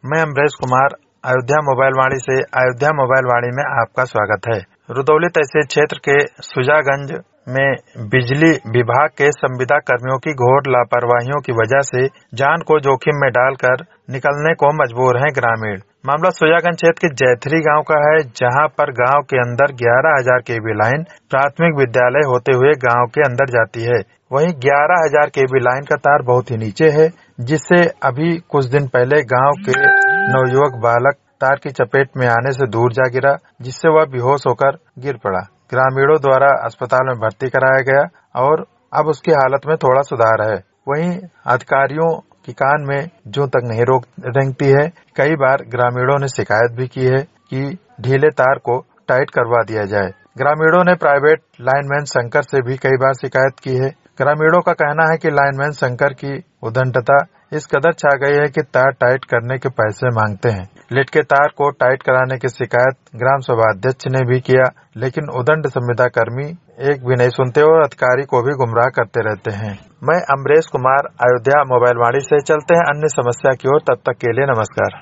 मैं अमरेश कुमार अयोध्या मोबाइल वाणी से अयोध्या मोबाइल वाणी में आपका स्वागत है। रुदौली तहसील क्षेत्र के सुजागंज में बिजली विभाग के संविदा कर्मियों की घोर लापरवाहियों की वजह से जान को जोखिम में डालकर निकलने को मजबूर हैं ग्रामीण। मामला सुजागंज क्षेत्र के जैथरी गांव का है, जहां पर गांव के अंदर 11,000 केवी लाइन प्राथमिक विद्यालय होते हुए गांव के अंदर जाती है। वहीं 11,000 केवी लाइन का तार बहुत ही नीचे है, जिससे अभी कुछ दिन पहले गांव के नवयुवक बालक तार की चपेट में आने से दूर जा गिरा, जिससे वह बेहोश होकर गिर पड़ा। ग्रामीणों द्वारा अस्पताल में भर्ती कराया गया और अब उसकी हालत में थोड़ा सुधार है। वहीं अधिकारियों की कान में जूं तक नहीं रेंगती है। कई बार ग्रामीणों ने शिकायत भी की है कि ढीले तार को टाइट करवा दिया जाए। ग्रामीणों ने प्राइवेट लाइनमैन शंकर से भी कई बार शिकायत की है। ग्रामीणों का कहना है कि लाइनमैन शंकर की उद्दंडता इस कदर छा गई है कि तार टाइट करने के पैसे मांगते हैं। लिट के तार को टाइट कराने की शिकायत ग्राम सभा अध्यक्ष ने भी किया, लेकिन उदंड संविदा कर्मी एक भी नहीं सुनते और अधिकारी को भी गुमराह करते रहते हैं। मैं अमरेश कुमार, अयोध्या मोबाइल वाणी से। चलते हैं अन्य समस्या की ओर, तब तक के लिए नमस्कार।